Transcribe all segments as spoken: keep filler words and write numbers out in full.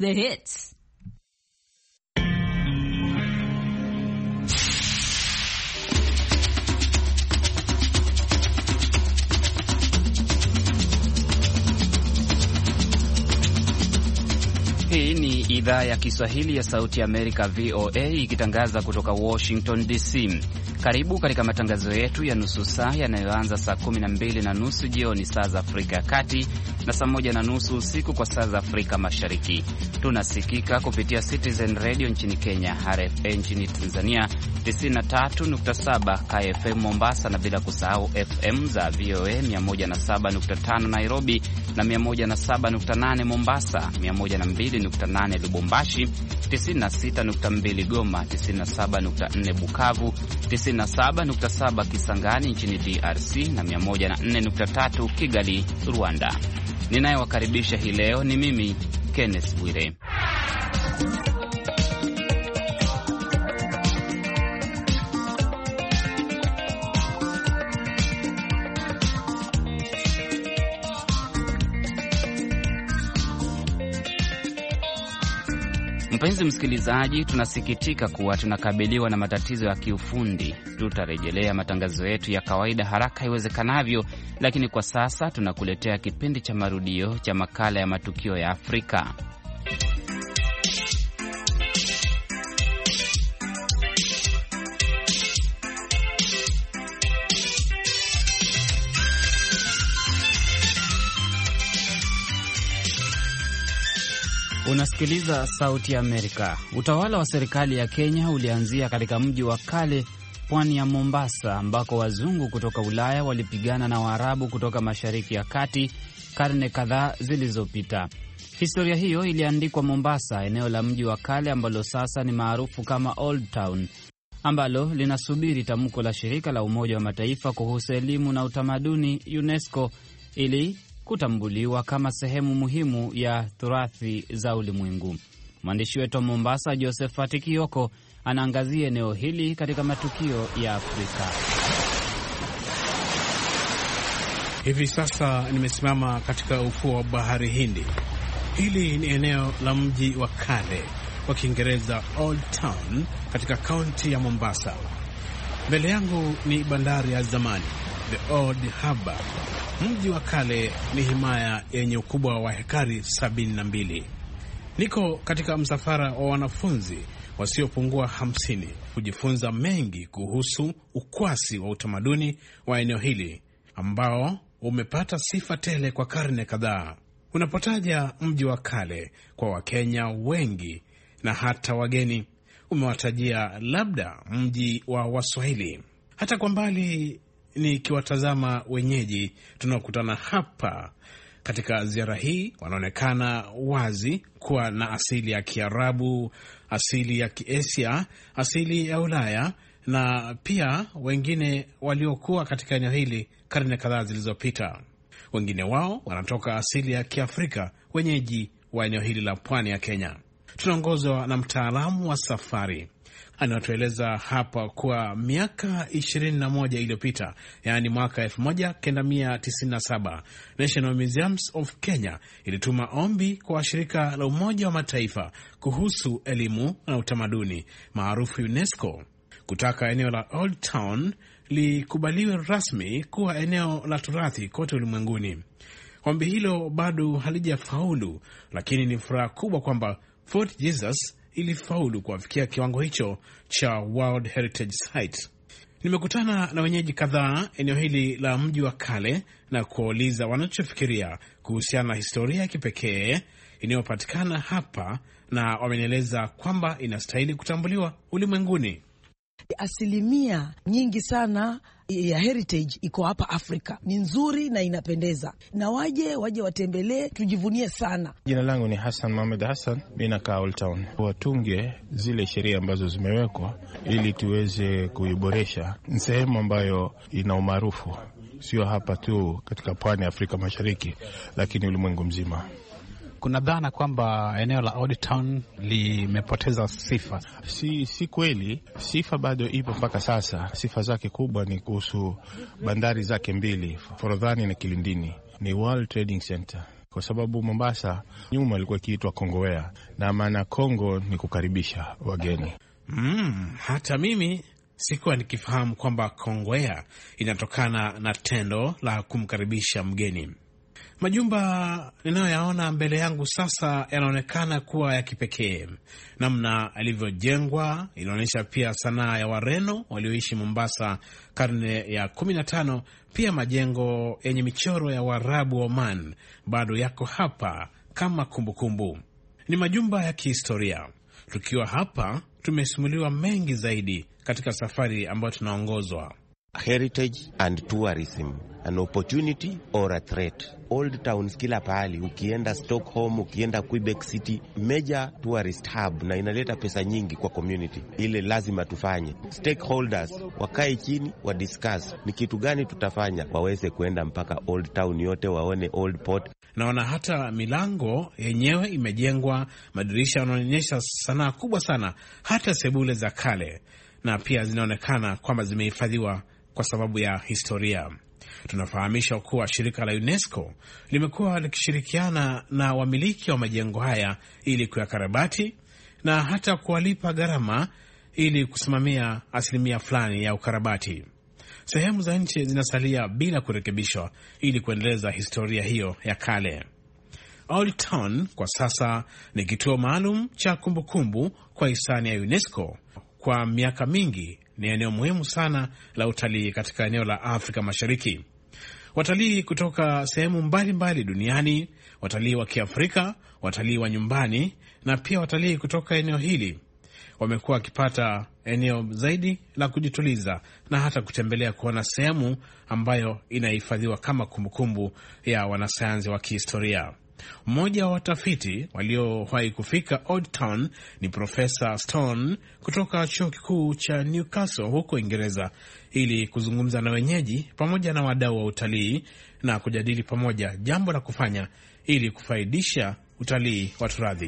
the hits. Hii ni idhaa ya Kiswahili ya Sauti ya Amerika, V O A, ikitangaza kutoka Washington D C. Karibu katika matangazo yetu ya nusu saa yanayoanza saa kumi na mbili na nusu jioni saa za Afrika ya Kati na saa moja na nusu usiku kwa saa za Afrika Mashariki. Tunasikika kupitia Citizen Radio nchini Kenya, R F A nchini Tanzania, tisini na tatu nukta saba K F M Mombasa, na bila kusahau F M za V O A mia moja na saba nukta tano Nairobi na mia moja na saba nukta nane Mombasa, mia moja na mbili nukta nane Lubumbashi, tisini na sita nukta mbili Goma, tisini na saba nukta nne Bukavu, tisini na saba nukta saba Kisangani nchini D R C na mia moja na nne nukta tatu Kigali, Rwanda. Ninayewakaribisha hii leo ni mimi Kenneth Bwire. Mpenzi msikilizaji, tunasikitika kuwa tunakabiliwa na matatizo ya kiufundi. Tutarejelea matangazo yetu ya kawaida haraka iwezekanavyo, lakini kwa sasa tunakuletea kipindi cha marudio cha makala ya matukio ya Afrika. Unasikiliza Sauti ya Amerika. Utawala wa serikali ya Kenya ulianzia katika mji wa kale, pwani ya Mombasa, ambako wazungu kutoka Ulaya walipigana na Waarabu kutoka Mashariki ya Kati karne kadhaa zilizopita. Historia hiyo iliandikwa Mombasa, eneo la mji wa kale ambalo sasa ni maarufu kama Old Town, ambalo linasubiri tamko la shirika la Umoja wa Mataifa kuhusu elimu na utamaduni UNESCO ili kutambuliwa kama sehemu muhimu ya turathi za ulimwengu. Mwandishi wetu wa Mombasa, Josephat Kioko, anaangazia eneo hili katika matukio ya Afrika. Hivi sasa nimesimama katika ufuo wa bahari Hindi. Hili ni eneo la mji wa kale, kwa Kiingereza Old Town, katika kaunti ya Mombasa. Mbele yangu ni bandari ya zamani, The Old Harbour. Mji wa kale ni himaya yenye ukubwa wa hekari sabini na mbili. Niko katika msafara wa wanafunzi wasiopungua hamsini kujifunza mengi kuhusu ukwasi wa utamaduni wa eneo hili ambao umepata sifa tele kwa karne kadhaa. Unapotaja mji wa kale kwa Wakenya wengi na hata wageni, umewatajia labda mji wa Waswahili. Hata kwa mbali nikiwatazama wenyeji tunaokutana hapa katika ziara hii, wanaonekana wazi kuwa na asili ya Kiarabu, asili ya Kiasia, asili ya Ulaya, na pia wengine waliokuwa katika eneo hili karne kadhaa zilizopita. Wengine wao wanatoka asili ya Kiafrika, wenyeji wa eneo hili la pwani ya Kenya. Tunaongozwa na mtaalamu wa safari anatueleza hapa kuwa miaka ishirini na moja iliyopita, yaani mwaka elfu moja kenda mia tisini na saba, National Museums of Kenya ilituma ombi kwa shirika la Umoja wa Mataifa kuhusu elimu na utamaduni maarufu UNESCO kutaka eneo la Old Town likubaliwe rasmi kuwa eneo la turathi kote ulimwenguni. Ombi hilo bado halijafaulu, lakini ni furaha kubwa kwamba Fort Jesus ilifaulu kuwafikia kiwango hicho cha World Heritage Site. Nimekutana na wenyeji kadhaa eneo hili la mji wa kale na kuuliza wanachofikiria kuhusiana na historia ya kipekee inayopatikana hapa, na wamenieleza kwamba inastahili kutambuliwa ulimwenguni. Asilimia nyingi sana ya heritage iko hapa Afrika. Ni nzuri na inapendeza, na waje waje watembelee, tujivunie sana. Jina langu ni Hassan Mohamed Hassan, mimi nakaa Old Town. Watunge zile sheria ambazo zimewekwa ili tuweze kuiboresha. Ni sehemu ambayo ina umaarufu, sio hapa tu katika pwani ya Afrika Mashariki, lakini ulimwengu mzima. Kuna dhana kwamba eneo la Old Town limepoteza sifa. Si, si kweli. Sifa bado ipo mpaka sasa. Sifa zake kubwa ni kuhusu bandari zake mbili, Forodhani na Kilindini. Ni World Trading Center. kwa sababu Mombasa nyuma ilikuwa ikiitwa Kongowea, na maana Kongo ni kukaribisha wageni. Mm, hata mimi sikuwa nikifahamu kwamba Kongowea inatokana na tendo la kumkaribisha mgeni. Majumba ninayoyaona mbele yangu sasa yanaonekana kuwa ya kipekee. Namna alivyojengwa inaonyesha pia sanaa ya Wareno walioishi Mombasa karne ya kumi na tano. Pia majengo yenye michoro ya Waarabu wa Oman bado yako hapa kama kumbukumbu kumbu. Ni majumba ya kihistoria. Tukiwa hapa tumesimuliwa mengi zaidi katika safari ambayo tunaongozwa. Heritage and tourism, an opportunity or a threat. Old towns kila pahali, ukienda Stockholm, ukienda Quebec City, major tourist hub, na inaleta pesa nyingi kwa community. Ile lazima tufanye. Stakeholders wakae chini wa discuss ni kitu gani tutafanya, waweze kuenda mpaka old town yote waone old port. Naona hata milango yenyewe imejengwa, madirisha yanaonyesha sanaa kubwa sana, hata sebule za kale, na pia zinaonekana kwamba zimehifadhiwa kwa sababu ya historia. Tunafahamishwa kuwa shirika la UNESCO limekuwa likishirikiana na wamiliki wa majengo haya ili kuyakarabati na hata kuwalipa gharama ili kusimamia asilimia fulani ya ukarabati. Sehemu za nchi zinasalia bila kurekebishwa ili kuendeleza historia hiyo ya kale. Old Town kwa sasa ni kituo maalum cha kumbukumbu kwa hisani ya UNESCO. Kwa miaka mingi ni eneo muhimu sana la utalii katika eneo la Afrika Mashariki. Watalii kutoka sehemu mbalimbali duniani, watalii wa Kiafrika, watalii wa nyumbani na pia watalii kutoka eneo hili wamekuwa wakipata eneo zaidi la kujituliza na hata kutembelea kuona sehemu ambayo inahifadhiwa kama kumbukumbu ya wanasayansi wa kihistoria. Mmoja wa watafiti waliowahi kufika Old Town ni Profesa Stone kutoka chuo kikuu cha Newcastle huko Uingereza, ili kuzungumza na wenyeji pamoja na wadau wa utalii na kujadili pamoja jambo la kufanya ili kufaidisha utalii wa turathi.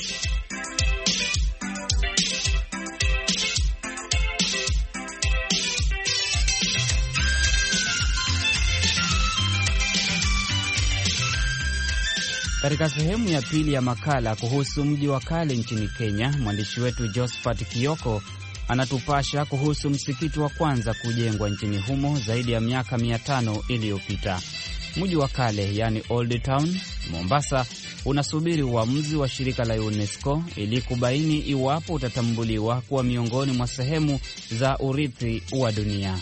Katika sehemu ya pili ya makala kuhusu mji wa kale nchini Kenya, mwandishi wetu Josephat Kioko anatupasha kuhusu msikiti wa kwanza kujengwa nchini humo zaidi ya miaka mia tano iliyopita. Mji wa kale, yani Old Town, Mombasa, unasubiri uamuzi wa shirika la UNESCO ili kubaini iwapo utatambuliwa kuwa miongoni mwa sehemu za urithi wa dunia.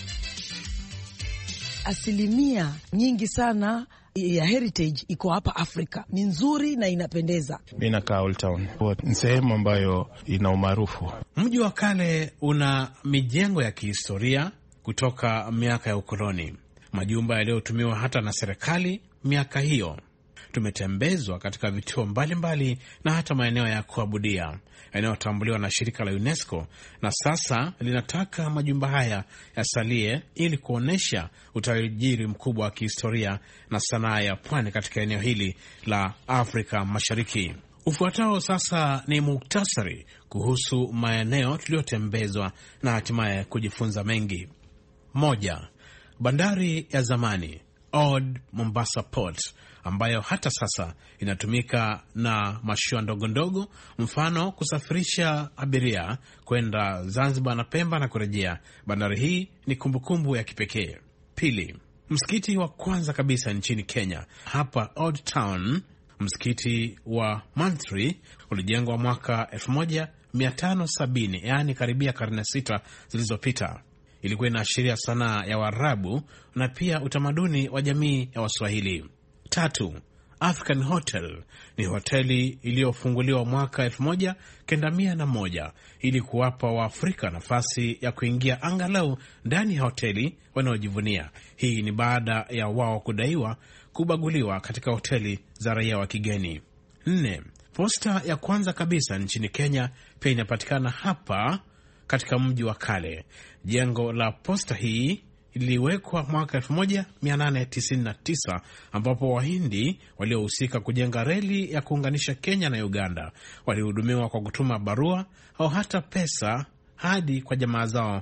Asilimia nyingi sana ya heritage iko hapa Afrika. Ni nzuri na inapendeza. Mimi nakaa Old Town. Ni sehemu ambayo ina umaarufu. Mji wa kale una mijengo ya kihistoria kutoka miaka ya ukoloni, majumba yaliyotumiwa hata na serikali miaka hiyo. Tumetembezwa katika vituo mbalimbali na hata maeneo ya kuabudia yanayotambuliwa na shirika la UNESCO, na sasa linataka majumba haya yasalie ili kuonesha utajiri mkubwa wa kihistoria na sanaa ya pwani katika eneo hili la Afrika Mashariki. Ufuatao sasa ni muktasari kuhusu maeneo tuliyotembezwa na hatimaye kujifunza mengi. Moja, bandari ya zamani Old Mombasa Port, ambayo hata sasa inatumika na mashua ndogo ndogo, mfano kusafirisha abiria kwenda Zanzibar na Pemba na kurejea. Bandari hii ni kumbukumbu ya kipekee. Pili, msikiti wa kwanza kabisa nchini Kenya hapa Old Town, msikiti wa Manthri, ulijengwa mwaka elfu moja mia tano sabini, yaani karibia karne sita zilizopita. Ilikuwa inaashiria sanaa ya Waarabu na pia utamaduni wa jamii ya Waswahili. Tatu, African Hotel ni hoteli iliyofunguliwa mwaka elfu moja kenda mia na moja ili kuwapa Waafrika nafasi ya kuingia angalau ndani ya hoteli wanaojivunia. Hii ni baada ya wao kudaiwa kubaguliwa katika hoteli za raia wa kigeni. Nne, posta ya kwanza kabisa nchini Kenya pia inapatikana hapa katika mji wa kale. Jengo la posta hii iliwekwa mwaka elfu moja mia nane tisini na tisa ambapo Wahindi waliohusika kujenga reli ya kuunganisha Kenya na Uganda walihudumiwa kwa kutuma barua au hata pesa hadi kwa jamaa zao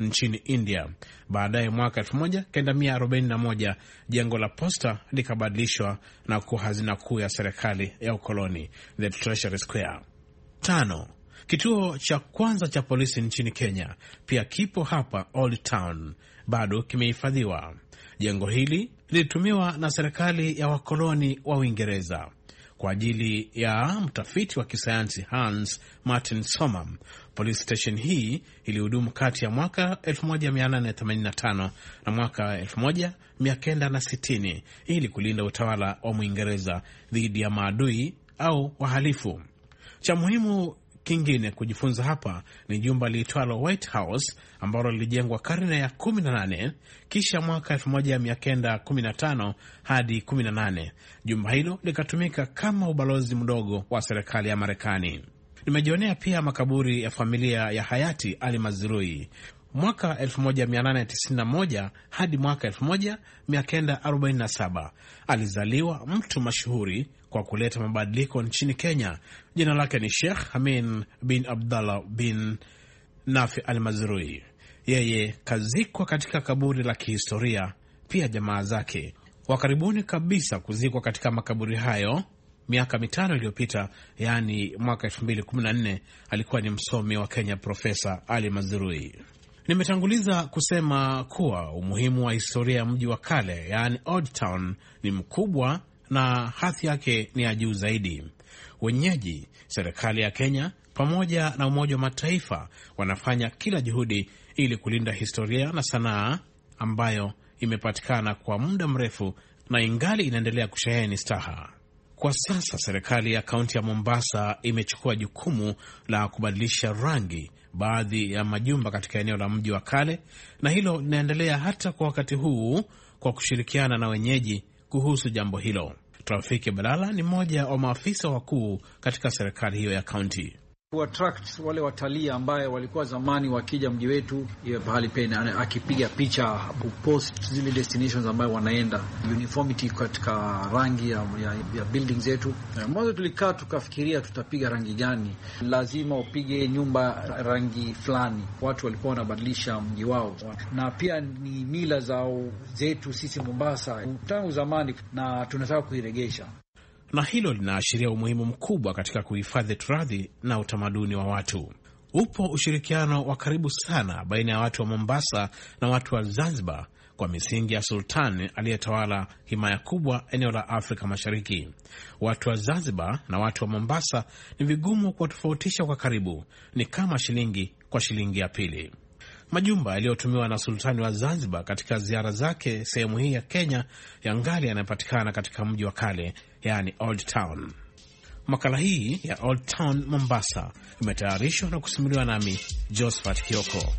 nchini India. Baadaye mwaka elfu moja kenda mia arobaini na moja jengo la posta likabadilishwa na kuwa hazina kuu ya serikali ya ukoloni, the Treasury Square. Tano, kituo cha kwanza cha polisi nchini Kenya pia kipo hapa Old Town, bado kimehifadhiwa. Jengo hili lilitumiwa na serikali ya wakoloni wa Uingereza kwa ajili ya mtafiti wa kisayansi Hans Martin Sommer. Police station hii ilihudumu kati ya mwaka elfu moja mia nane themanini na tano na mwaka elfu moja mia kenda sitini ili kulinda utawala wa Mwingereza dhidi ya maadui au wahalifu. Cha muhimu kingine kujifunza hapa ni jumba liitwalo White House ambalo lilijengwa karne ya kumi na nane, kisha mwaka elfu moja mia kenda kumi na tano hadi kumi na nane. Jumba hilo likatumika kama ubalozi mdogo wa serikali ya Marekani. Nimejionea pia makaburi ya familia ya hayati Ali Mazrui. Mwaka elfu moja mia nane tisini na moja hadi mwaka elfu moja mia kenda arobaini na saba alizaliwa mtu mashuhuri kwa kuleta mabadiliko nchini Kenya. Jina lake ni Sheikh Amin bin Abdallah bin Nafi al-Mazrui. Yeye kazikwa katika kaburi la kihistoria. Pia jamaa zake wa karibuni kabisa kuzikwa katika makaburi hayo miaka mitano iliyopita, yaani mwaka elfu mbili kumi na nne, alikuwa ni msomi wa Kenya Profesa Ali Mazrui. Nimetanguliza kusema kuwa umuhimu wa historia ya mji wa kale, yaani Old Town, ni mkubwa na hadhi yake ni ya juu zaidi. Wenyeji, serikali ya Kenya pamoja na Umoja wa Mataifa wanafanya kila juhudi ili kulinda historia na sanaa ambayo imepatikana kwa muda mrefu na ingali inaendelea kusheheni staha. Kwa sasa serikali ya kaunti ya Mombasa imechukua jukumu la kubadilisha rangi baadhi ya majumba katika eneo la mji wa kale, na hilo linaendelea hata kwa wakati huu kwa kushirikiana na wenyeji kuhusu jambo hilo. Trafiki Balala ni mmoja wa maafisa wakuu katika serikali hiyo ya kaunti. Kuattract wale watalii ambaye walikuwa zamani wakija mji wetu, iwe pahali pena akipiga picha, kupost zile destinations ambayo wanaenda, uniformity katika rangi ya, ya, ya building zetu. Mwanzo tulikaa tukafikiria tutapiga rangi gani, lazima upige nyumba rangi fulani. Watu walikuwa wanabadilisha mji wao, na pia ni mila zao zetu sisi Mombasa tangu zamani, na tunataka kuiregesha. Na hilo linaashiria umuhimu mkubwa katika kuhifadhi turathi na utamaduni wa watu. Upo ushirikiano wa karibu sana baina ya watu wa Mombasa na watu wa Zanzibar kwa misingi ya sultani aliyetawala himaya kubwa eneo la Afrika Mashariki. Watu wa Zanzibar na watu wa Mombasa ni vigumu kuwatofautisha kwa karibu, ni kama shilingi kwa shilingi ya pili. Majumba yaliyotumiwa na sultani wa Zanzibar katika ziara zake sehemu hii ya Kenya yangali yanapatikana katika mji wa kale, yani Old Town. Makala hii ya Old Town Mombasa imetayarishwa na kusimuliwa nami Josephat Kioko.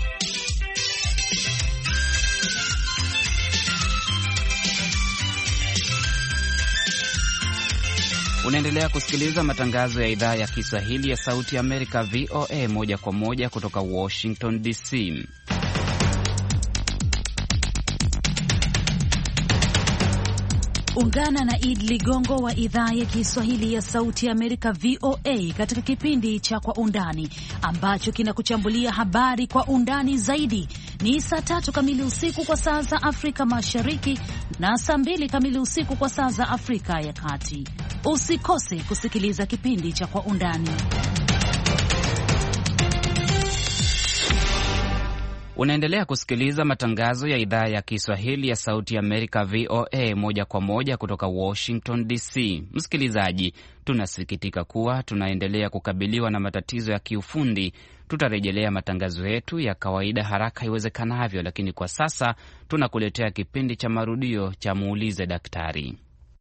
Unaendelea kusikiliza matangazo ya idhaa ya Kiswahili ya Sauti ya Amerika, V O A, moja kwa moja kutoka Washington D C. Ungana na Id Ligongo wa idhaa ya Kiswahili ya Sauti ya Amerika, V O A, katika kipindi cha Kwa Undani ambacho kinakuchambulia habari kwa undani zaidi. Ni saa tatu kamili usiku kwa saa za Afrika Mashariki na saa mbili kamili usiku kwa saa za Afrika ya Kati. Usikose kusikiliza kipindi cha Kwa Undani. Unaendelea kusikiliza matangazo ya idhaa ya Kiswahili ya Sauti ya Amerika, V O A, moja kwa moja kutoka Washington D C. Msikilizaji, tunasikitika kuwa tunaendelea kukabiliwa na matatizo ya kiufundi. Tutarejelea matangazo yetu ya kawaida haraka iwezekanavyo, lakini kwa sasa tunakuletea kipindi cha marudio cha Muulize Daktari.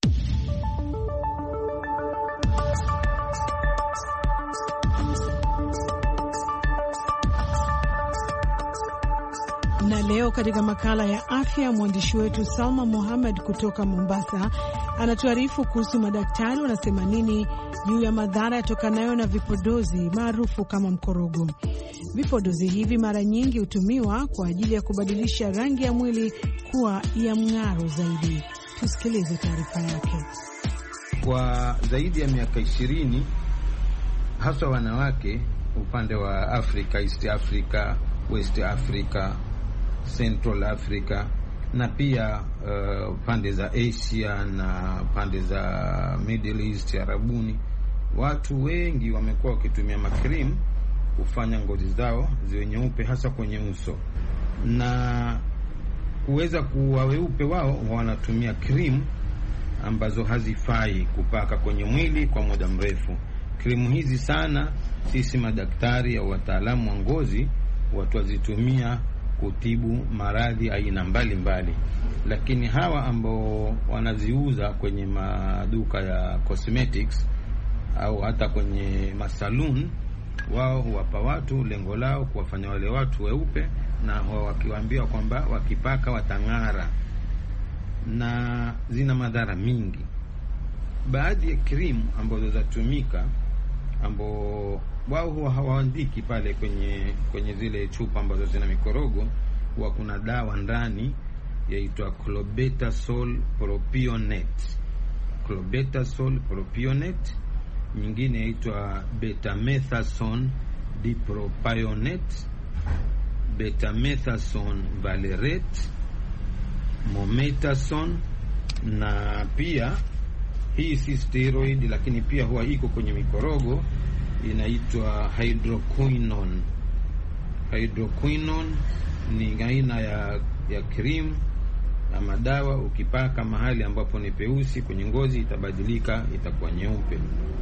Na leo katika makala ya afya, mwandishi wetu Salma Mohamed kutoka Mombasa anatuarifu kuhusu madaktari wanasema nini juu ya madhara yatokanayo na vipodozi maarufu kama mkorogo. Vipodozi hivi mara nyingi hutumiwa kwa ajili ya kubadilisha rangi ya mwili kuwa ya mng'aro zaidi. Tusikilize taarifa yake. Kwa zaidi ya miaka ishirini, hasa wanawake upande wa Afrika, East Africa, West Africa, Central Africa na pia uh, pande za Asia na pande za Middle East, Arabuni. Watu wengi wamekuwa wakitumia makrim kufanya ngozi zao ziwe nyeupe, hasa kwenye uso, na kuweza kuwa weupe wao wanatumia cream ambazo hazifai kupaka kwenye mwili kwa muda mrefu. Krimu hizi sana sisi madaktari au wataalamu wa ngozi watu wazitumia kutibu maradhi aina mbalimbali, lakini hawa ambao wanaziuza kwenye maduka ya cosmetics au hata kwenye masalun, wao huwapa watu, lengo lao kuwafanya wale watu weupe, na wakiwaambia kwamba wakipaka watang'ara, na zina madhara mingi. Baadhi ya krimu ambazo zatumika ambao wao huwa hawaandiki pale kwenye kwenye zile chupa ambazo zina mikorogo, huwa kuna dawa ndani yaitwa clobetasol propionate. Clobetasol propionate, nyingine yaitwa betamethasone dipropionate, betamethasone valerate, mometasone, na pia hii si steroid lakini pia huwa iko kwenye mikorogo, inaitwa hydroquinone. Hydroquinone ni aina ya ya cream ama dawa, ukipaka mahali ambapo ni peusi kwenye ngozi itabadilika, itakuwa nyeupe.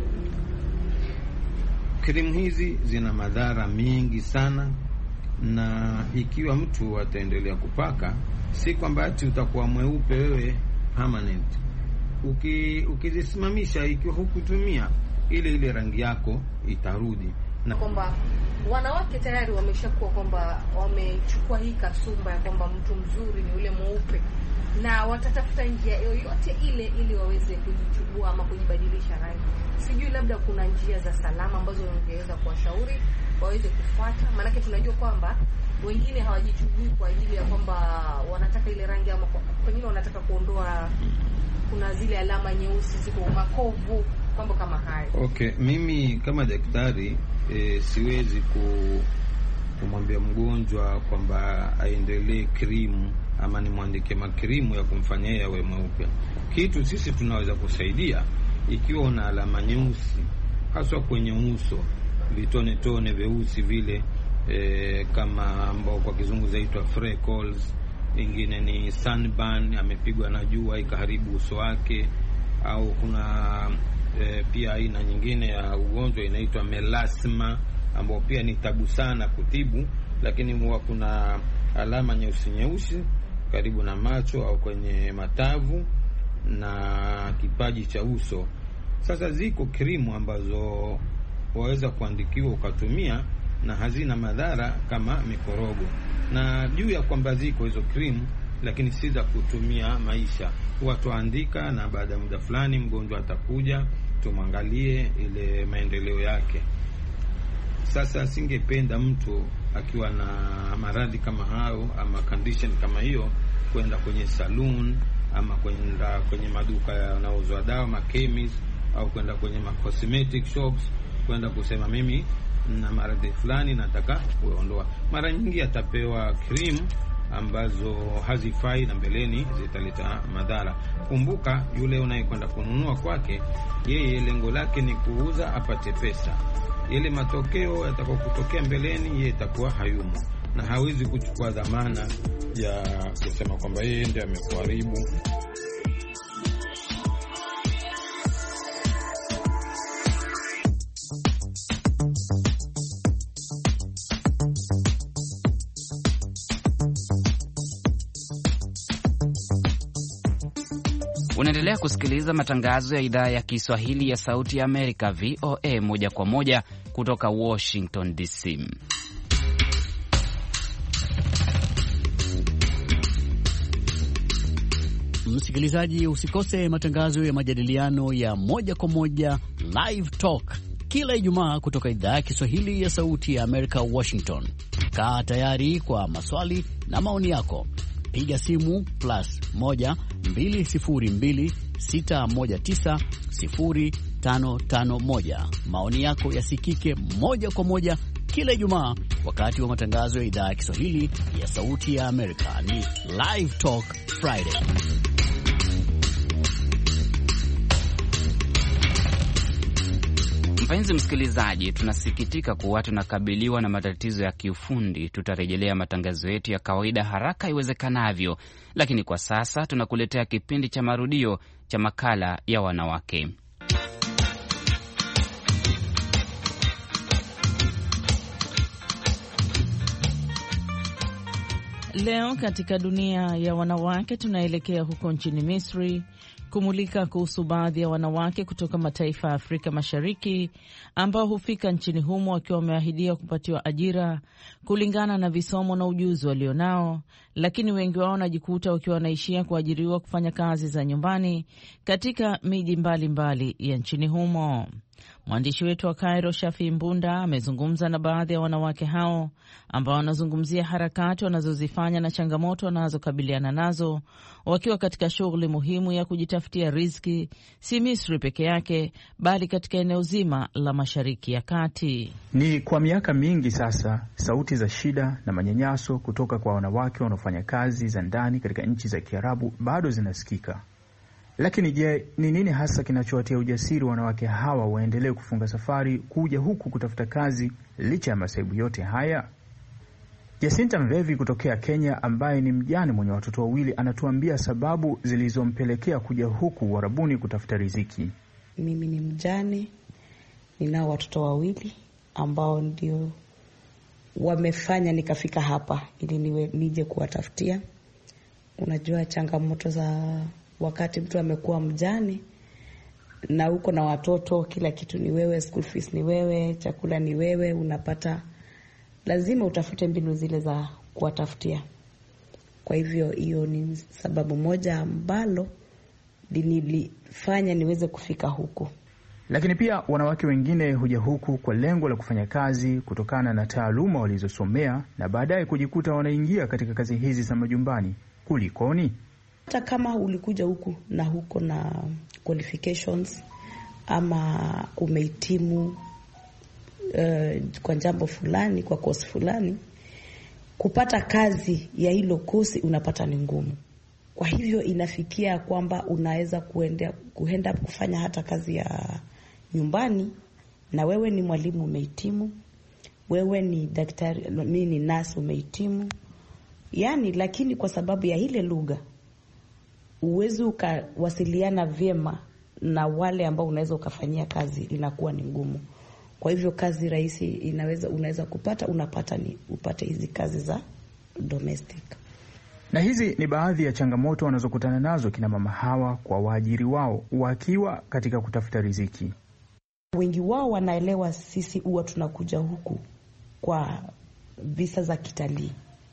Cream hizi zina madhara mengi sana, na ikiwa mtu ataendelea kupaka, si kwamba ati utakuwa mweupe wewe permanent. Uki ukizisimamisha, ikiwa hukutumia, ile ile rangi yako itarudi. Na kwamba wanawake tayari wameshakuwa kwamba wamechukua hii kasumba ya kwamba mtu mzuri ni yule mweupe, na watatafuta njia yoyote ile ili waweze kujichubua ama kujibadilisha rangi. Sijui labda kuna njia za salama ambazo ungeweza kuwashauri waweze kufuata, maana tunajua kwamba wengine hawajichubui kwa ajili ya kwamba wanataka ile rangi, ama pengine wanataka kuondoa, kuna zile alama nyeusi ziko makovu, mambo kama hayo. Okay, mimi kama daktari e, siwezi ku kumwambia mgonjwa kwamba aendelee krimu ama nimwandike makrimu ya kumfanyia yawe mweupe. Kitu sisi tunaweza kusaidia, ikiwa una alama nyeusi haswa kwenye uso, vitone tone vyeusi vile e, kama ambao kwa kizungu zaitwa freckles, ingine ni sunburn, amepigwa na jua ikaharibu uso wake, au kuna e, pia aina nyingine ya ugonjwa inaitwa melasma ambao pia ni tabu sana kutibu, lakini huwa kuna alama nyeusi nyeusi karibu na macho au kwenye matavu na kipaji cha uso. Sasa ziko krimu ambazo waweza kuandikiwa ukatumia na hazina madhara kama mikorogo, na juu ya kwamba ziko hizo krimu, lakini si za kutumia maisha. Watu andika, na baada ya muda fulani mgonjwa atakuja tumwangalie ile maendeleo yake. Sasa singependa mtu akiwa na maradhi kama hayo ama condition kama hiyo kwenda kwenye saloon ama kwenda kwenye maduka yanayouzwa dawa, ma chemist, au kwenda kwenye ma cosmetic shops kwenda kusema mimi na maradhi fulani nataka kuondoa. Mara nyingi atapewa cream ambazo hazifai na mbeleni zitaleta madhara. Kumbuka, yule unayekwenda kununua kwake, yeye lengo lake ni kuuza apate pesa. Ile matokeo yatakayotokea mbeleni yeye itakuwa hayumo, na hawezi kuchukua dhamana ya kusema kwamba yeye ndiye amekuharibu. Unaendelea kusikiliza matangazo ya idhaa ya Kiswahili ya Sauti ya Amerika, V O A, moja kwa moja kutoka Washington D C. Msikilizaji, usikose matangazo ya majadiliano ya moja kwa moja Live Talk kila Ijumaa kutoka idhaa ya Kiswahili ya Sauti ya Amerika, Washington. Kaa tayari kwa maswali na maoni yako. Piga simu plus moja mbili sifuri mbili sita moja tisa sifuri tano tano moja. Maoni yako yasikike moja kwa moja kila Ijumaa wakati wa matangazo ya idhaa ya Kiswahili ya Sauti ya Amerika. Ni Live Talk Friday. Mpenzi msikilizaji, tunasikitika kuwa tunakabiliwa na matatizo ya kiufundi. Tutarejelea matangazo yetu ya kawaida haraka iwezekanavyo, lakini kwa sasa tunakuletea kipindi cha marudio cha makala ya wanawake. Leo katika dunia ya wanawake tunaelekea huko nchini Misri kumulika kuhusu baadhi ya wanawake kutoka mataifa ya Afrika Mashariki ambao hufika nchini humo wakiwa wameahidiwa kupatiwa ajira kulingana na visomo na ujuzi walionao, lakini wengi wao wanajikuta wakiwa wanaishia kuajiriwa kufanya kazi za nyumbani katika miji mbalimbali ya nchini humo. Mwandishi wetu wa Cairo, Shafi Mbunda, amezungumza na baadhi ya wanawake hao ambao wanazungumzia harakati wanazozifanya na changamoto wanazokabiliana nazo wakiwa katika shughuli muhimu ya kujitafutia riziki, si Misri peke yake, bali katika eneo zima la Mashariki ya Kati. Ni kwa miaka mingi sasa, sauti za shida na manyanyaso kutoka kwa wanawake wanaofanya kazi za ndani katika nchi za Kiarabu bado zinasikika. Lakini je, ni nini hasa kinachowatia ujasiri wanawake hawa waendelee kufunga safari kuja huku kutafuta kazi licha ya masaibu yote haya? Jacinta Mvevi kutokea Kenya, ambaye ni mjane mwenye watoto wawili, anatuambia sababu zilizompelekea kuja huku Uarabuni kutafuta riziki. Mimi ni mjane, ninao watoto wawili ambao ndio wamefanya nikafika hapa ili niwe nije kuwatafutia. Unajua changamoto za wakati mtu amekuwa mjane na uko na watoto, kila kitu ni wewe, school fees ni wewe, chakula ni wewe, unapata lazima utafute mbinu zile za kuwatafutia. Kwa hivyo hiyo ni sababu moja ambalo nilifanya niweze kufika huku. Lakini pia wanawake wengine huja huku kwa lengo la kufanya kazi kutokana na taaluma walizosomea na baadaye kujikuta wanaingia katika kazi hizi za majumbani. Kulikoni? Hata kama ulikuja huku na huko na qualifications ama umehitimu uh, kwa jambo fulani, kwa course fulani, kupata kazi ya hilo kosi unapata ni ngumu. Kwa hivyo inafikia kwamba unaweza kuenda kuenda kufanya hata kazi ya nyumbani, na wewe ni mwalimu umehitimu, wewe ni daktari, mimi ni nurse umehitimu, yani, lakini kwa sababu ya ile lugha uwezi ukawasiliana vyema na wale ambao unaweza ukafanyia kazi, inakuwa ni ngumu. Kwa hivyo kazi rahisi inaweza unaweza kupata unapata ni upate hizi kazi za domestic. Na hizi ni baadhi ya changamoto wanazokutana nazo kina mama hawa kwa waajiri wao wakiwa katika kutafuta riziki. Wengi wao wanaelewa sisi huwa tunakuja huku kwa visa za kitalii,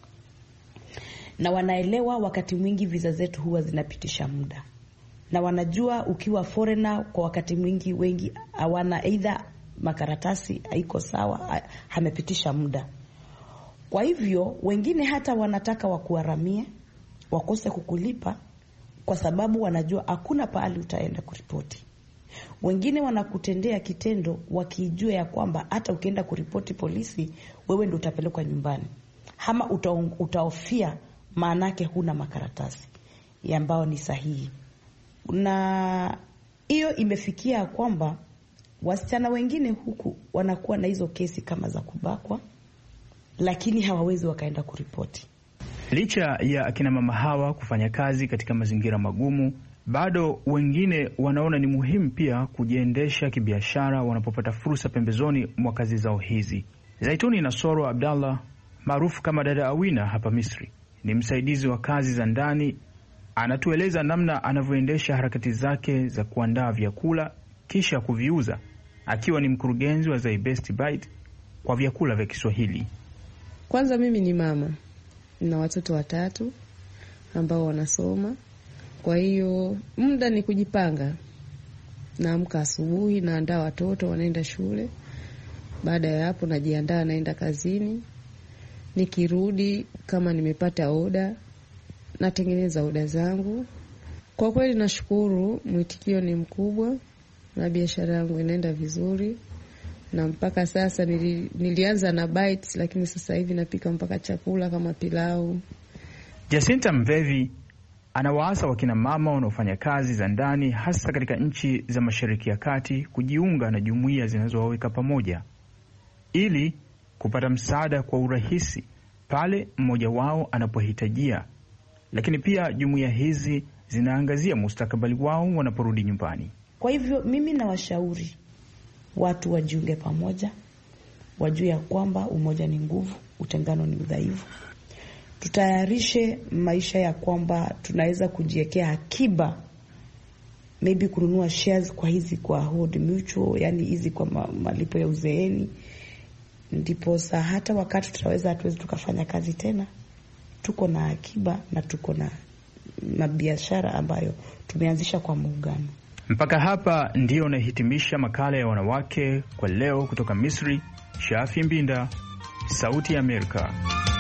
na wanaelewa wakati mwingi visa zetu huwa zinapitisha muda, na wanajua ukiwa foreigner kwa wakati mwingi wengi hawana either makaratasi haiko sawa, hamepitisha muda. Kwa hivyo wengine hata wanataka wakuharamie, wakose kukulipa kwa sababu wanajua hakuna pahali utaenda kuripoti. Wengine wanakutendea kitendo wakijua ya kwamba hata ukienda kuripoti polisi wewe ndio utapelekwa nyumbani, ama utaofia maanake huna makaratasi ambao ni sahihi. Na hiyo imefikia kwamba wasichana wengine huku wanakuwa na hizo kesi kama za kubakwa, lakini hawawezi wakaenda kuripoti. Licha ya akina mama hawa kufanya kazi katika mazingira magumu, bado wengine wanaona ni muhimu pia kujiendesha kibiashara wanapopata fursa pembezoni mwa kazi zao hizi. Zaituni Nasoro Abdallah, maarufu kama Dada Awina hapa Misri, ni msaidizi wa kazi za ndani. Anatueleza namna anavyoendesha harakati zake za kuandaa vyakula kisha kuviuza, akiwa ni mkurugenzi wa The Best Bite kwa vyakula vya Kiswahili. Kwanza mimi ni mama na watoto watatu ambao wanasoma. Kwa hiyo muda ni kujipanga. Naamka asubuhi, naandaa watoto wanaenda shule. Baada ya hapo najiandaa naenda kazini. Nikirudi kama nimepata oda, natengeneza oda zangu. Kwa kweli nashukuru, mwitikio ni mkubwa na biashara yangu inaenda vizuri. na mpaka sasa nili, nilianza na bites, lakini sasa hivi napika mpaka chakula kama pilau. Jacinta Mvevi anawaasa wakina mama wanaofanya kazi za ndani hasa katika nchi za Mashariki ya Kati kujiunga na jumuiya zinazowaweka pamoja ili kupata msaada kwa urahisi pale mmoja wao anapohitajia, lakini pia jumuiya hizi zinaangazia mustakabali wao wanaporudi nyumbani. Kwa hivyo mimi nawashauri watu wajiunge pamoja, wajue ya kwamba umoja ni nguvu, utengano ni udhaifu. Tutayarishe maisha ya kwamba tunaweza kujiwekea akiba, maybe kununua shares kwa hizi kwa Old Mutual, yani hizi kwa malipo ya uzeeni, ndipo saa hata wakati tutaweza hatuwezi tukafanya kazi tena, tuko na akiba na tuko na na biashara ambayo tumeanzisha kwa muungano. Mpaka hapa ndio nahitimisha makala ya wanawake kwa leo kutoka Misri. Shafi Mbinda, Sauti ya Amerika.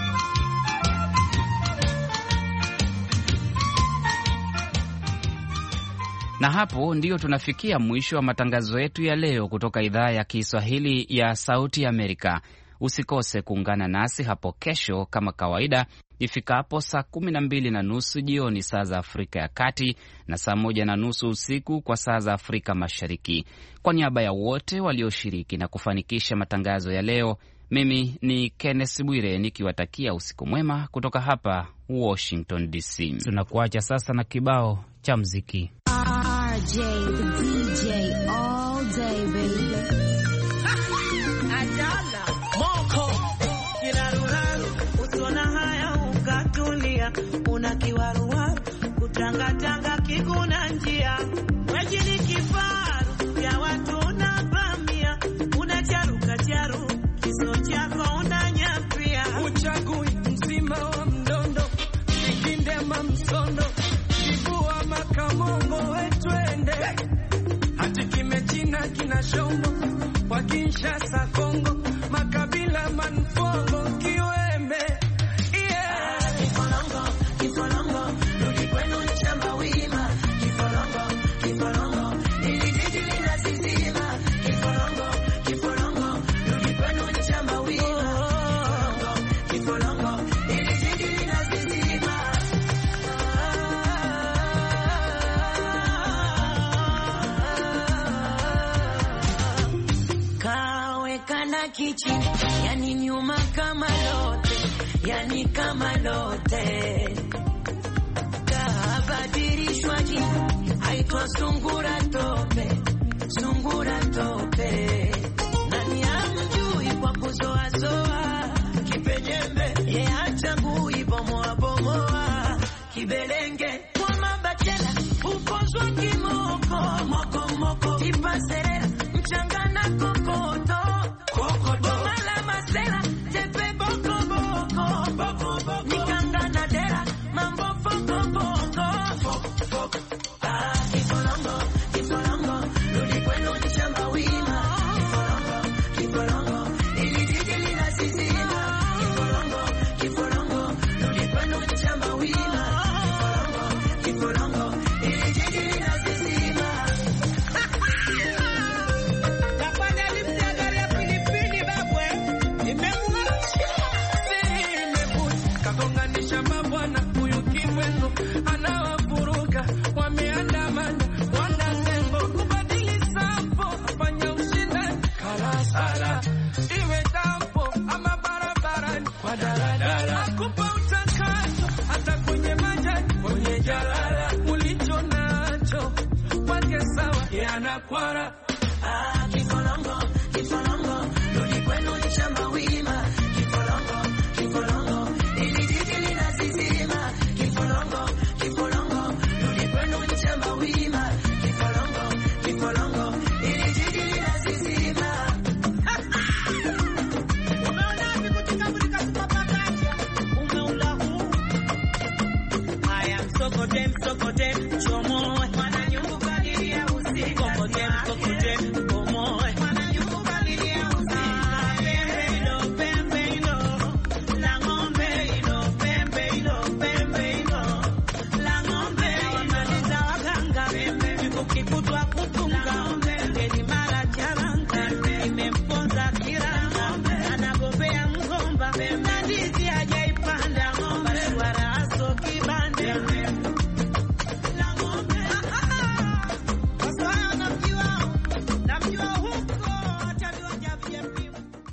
Na hapo ndio tunafikia mwisho wa matangazo yetu ya leo kutoka idhaa ya Kiswahili ya Sauti ya Amerika. Usikose kuungana nasi hapo kesho kama kawaida ifikapo saa kumi na mbili na nusu jioni saa za Afrika ya Kati na saa moja na nusu usiku kwa saa za Afrika Mashariki. Kwa niaba ya wote walioshiriki na kufanikisha matangazo ya leo, mimi ni Kenneth Bwire nikiwatakia usiku mwema kutoka hapa Washington D C. Tunakuacha sasa na kibao cha muziki. R J, the D J, all day, baby. Adala, moko, kiraruraru, usona haya ukatulia, unakiwaruwaru, kutangatanga kikuna njia, wajini kifaru, ya watu unavamia, unacharuka charu, kiso chako unanyapia. Uchagui mzima wa mdondo, sikindema msondo, kibua makamongo wetwende, hati kimechina kina shombo, wakinshasa Kongo, makabila manfongo kiwembe. Yeah. Kifolongo, kifolongo, rudi kwenu nchamba wima. Kifolongo, kifolongo, ili jiji lina zizima. Kifolongo, kifolongo, rudi kwenu nchamba wima. Kifolongo, kifolongo, ili jiji lina zizima. Kawekana kichi, yani nyuma kama lote, yani kama lote. Kabadirishwa jina, haitwa sungura tope, sungura tope. Nani amjui kwa kuzoa zoa, kipejembe, ye hachagui bomoa bomoa, kibelenge. Kwa mabachela, upozwa kimoko, moko moko, tipaserera, mchangana kokoto, kokoto. Mala masela, tepe boko boko, boko boko. Nikangana dera, mambo foko boko, foko foko. Ah, kifolongo, kifolongo, rudi kwenu nchamba wima. Kifolongo, kifolongo, ili jiji lina zizima. Kifolongo, kifolongo, rudi kwenu nchamba wima. Kifolongo, kifolongo, ili jiji lina zizima. Anawafuruga, wameandamana, wanatembo, kubadili sapo, fanya ushindani, kalasala, iwe